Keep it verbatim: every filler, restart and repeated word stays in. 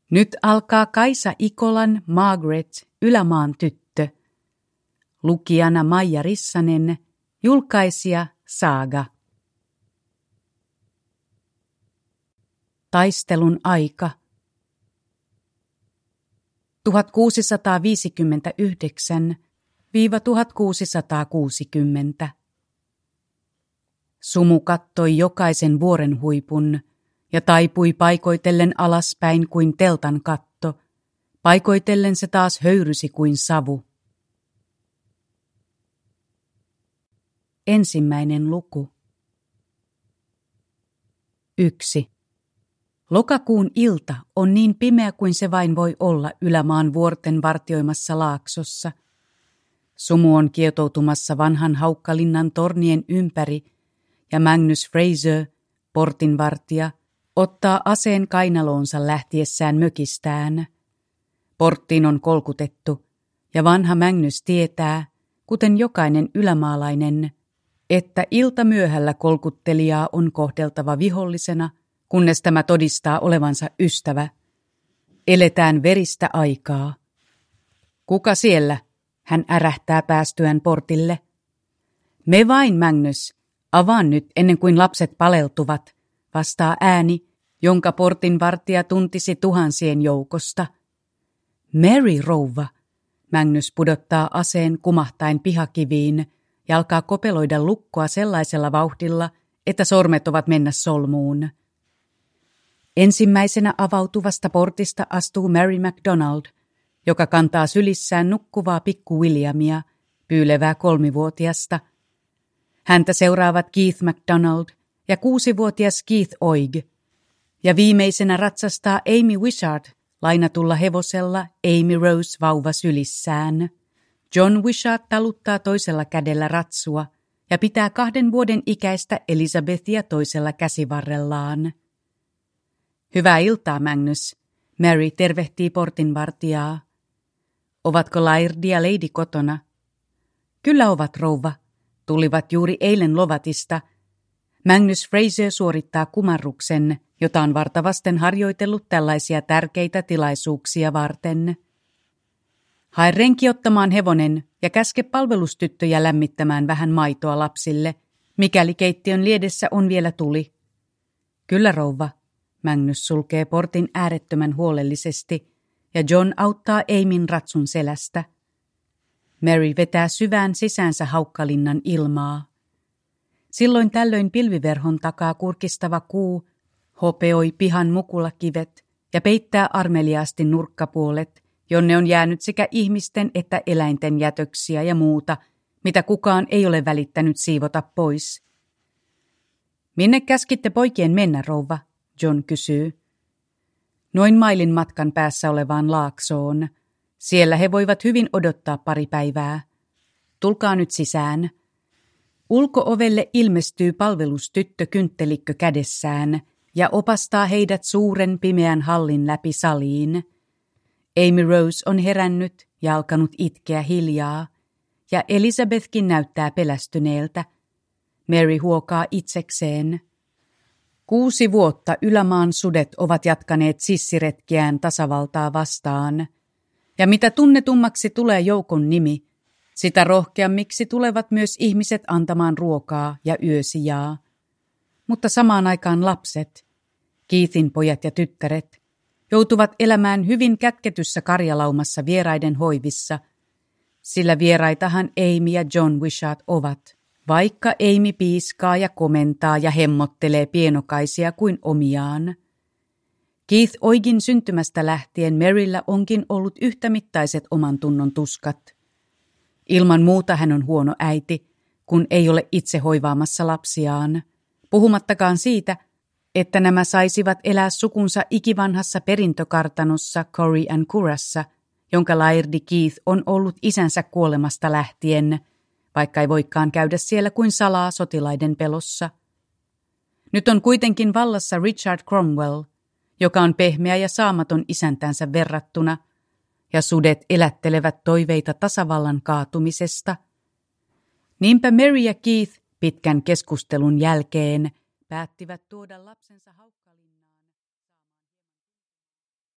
Nyt alkaa Kaisa Ikolan Margaret, Ylämaan tyttö. Lukijana Maija Rissanen, julkaisija Saaga. Taistelun aika. tuhatkuusisataaviisikymmentäyhdeksän - tuhatkuusisataakuusikymmentä. Sumu kattoi jokaisen vuoren huipun ja taipui paikoitellen alaspäin kuin teltan katto. Paikoitellen se taas höyrysi kuin savu. Ensimmäinen luku. Yksi. Lokakuun ilta on niin pimeä kuin se vain voi olla Ylämaan vuorten vartioimassa laaksossa. Sumu on kietoutumassa vanhan Haukkalinnan tornien ympäri ja Magnus Fraser, portinvartija, ottaa aseen kainaloonsa lähtiessään mökistään. Porttiin on kolkutettu ja vanha Magnus tietää, kuten jokainen ylämaalainen, että iltamyöhällä kolkuttelijaa on kohdeltava vihollisena, kunnes tämä todistaa olevansa ystävä. Eletään veristä aikaa. Kuka siellä? Hän ärähtää päästyään portille. Me vain, Magnus. Avaa nyt ennen kuin lapset paleltuvat, vastaa ääni, jonka portinvartija tuntisi tuhansien joukosta. Mary, rouva. Magnus pudottaa aseen kumahtain pihakiviin ja alkaa kopeloida lukkoa sellaisella vauhdilla, että sormet ovat mennä solmuun. Ensimmäisenä avautuvasta portista astuu Mary MacDonald, joka kantaa sylissään nukkuvaa pikku Williamia, pyylevää kolmivuotiasta. Häntä seuraavat Keith MacDonald ja kuusivuotias Keith Oig, ja viimeisenä ratsastaa Amy Wishart lainatulla hevosella Amy Rose vauva sylissään. John Wishart taluttaa toisella kädellä ratsua ja pitää kahden vuoden ikäistä Elizabethia toisella käsivarrellaan. Hyvää iltaa, Magnus. Mary tervehtii portinvartijaa. Ovatko Laird ja Lady kotona? Kyllä ovat, rouva. Tulivat juuri eilen Lovatista. Magnus Fraser suorittaa kumarruksen, jota on vartavasten harjoitellut tällaisia tärkeitä tilaisuuksia varten. Hae renki ottamaan hevonen ja käske palvelustyttöjä lämmittämään vähän maitoa lapsille, mikäli keittiön liedessä on vielä tuli. Kyllä, rouva. Magnus sulkee portin äärettömän huolellisesti ja John auttaa Amyn ratsun selästä. Mary vetää syvään sisäänsä Haukkalinnan ilmaa. Silloin tällöin pilviverhon takaa kurkistava kuu hopeoi pihan mukulakivet ja peittää armeliaasti nurkkapuolet, jonne on jäänyt sekä ihmisten että eläinten jätöksiä ja muuta, mitä kukaan ei ole välittänyt siivota pois. Minne käskitte poikien mennä, rouva? John kysyy. Noin mailin matkan päässä olevaan laaksoon. Siellä he voivat hyvin odottaa pari päivää. Tulkaa nyt sisään. Ulko-ovelle ilmestyy palvelustyttö kynttelikkö kädessään ja opastaa heidät suuren pimeän hallin läpi saliin. Amy Rose on herännyt ja alkanut itkeä hiljaa, ja Elizabethkin näyttää pelästyneeltä. Mary huokaa itsekseen. Kuusi vuotta Ylämaan sudet ovat jatkaneet sissiretkiään tasavaltaa vastaan, ja mitä tunnetummaksi tulee joukon nimi, sitä rohkeammiksi tulevat myös ihmiset antamaan ruokaa ja yösijaa. Mutta samaan aikaan lapset, Keithin pojat ja tyttäret, joutuvat elämään hyvin kätketyssä karjalaumassa vieraiden hoivissa, sillä vieraitahan Amy ja John Wishart ovat, vaikka Amy piiskaa ja komentaa ja hemmottelee pienokaisia kuin omiaan. Keith Oigin syntymästä lähtien Maryllä onkin ollut yhtämittaiset oman tunnon tuskat. Ilman muuta hän on huono äiti, kun ei ole itse hoivaamassa lapsiaan, puhumattakaan siitä, että nämä saisivat elää sukunsa ikivanhassa perintökartanossa Corrie and Currassa, jonka Lairdi Keith on ollut isänsä kuolemasta lähtien, vaikka ei voikaan käydä siellä kuin salaa sotilaiden pelossa. Nyt on kuitenkin vallassa Richard Cromwell, joka on pehmeä ja saamaton isäntänsä verrattuna, ja sudet elättelevät toiveita tasavallan kaatumisesta. Niinpä Mary ja Keith pitkän keskustelun jälkeen päättivät tuoda lapsensa haukka